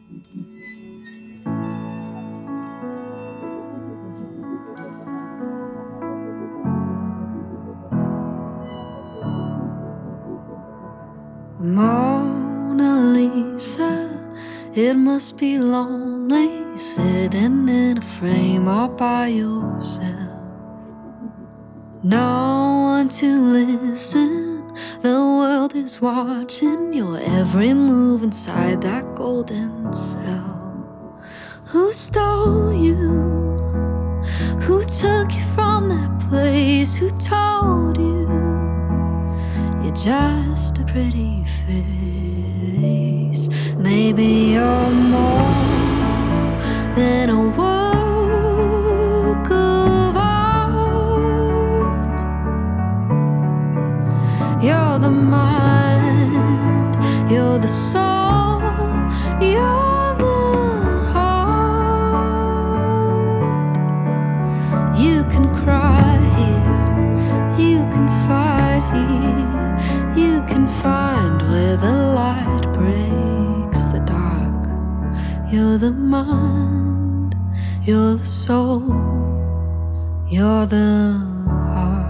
Mona Lisa, it must be lonely sitting in a frame all by yourself. No one to listen, the world is watching your every move inside that golden cell. Who stole you? Who took you from that place? Who told you you're just a pretty face? Maybe you're more than a work of art. You're the mind, you're the soul, you're the heart. You can cry here, you can fight here, you can find where the light breaks the dark. You're the mind, you're the soul, you're the heart.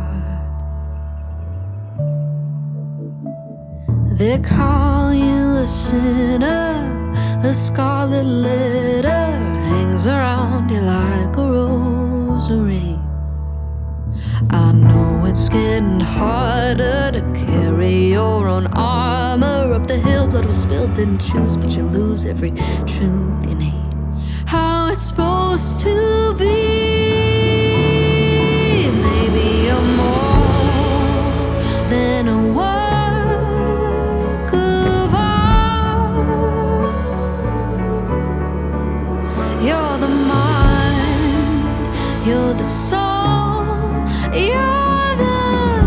They call you a sinner, the scarlet letter hangs around you like a rosary. I know it's getting harder to carry your own armor up the hill. Blood was spilled, didn't choose, but you lose every truth you need. How it's supposed to be. Maybe you're more than a work of art. You're the mind, you're the soul, you're the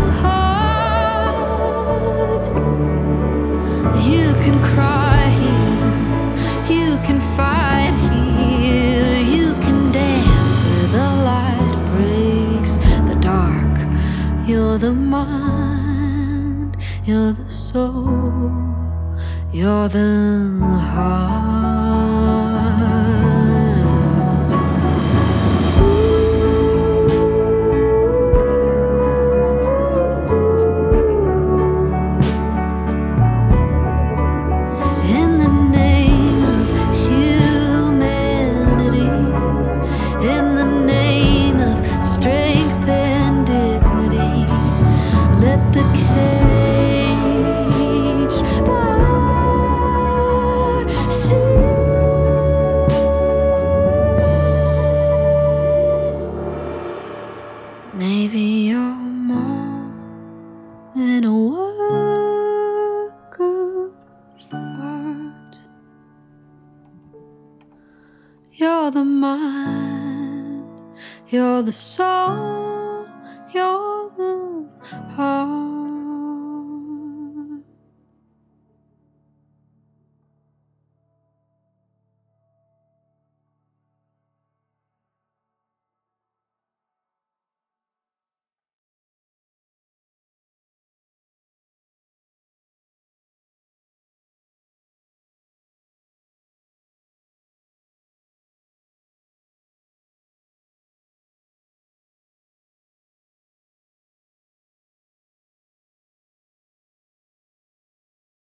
heart. You can cry here, you can fight here, you can dance where the light breaks the dark. You're the mind, you're the soul, you're the heart. In the name of humanity, in the name of strength and dignity, let the cage bird sing. Maybe you're more than a work of art. You're the mind, you're the soul,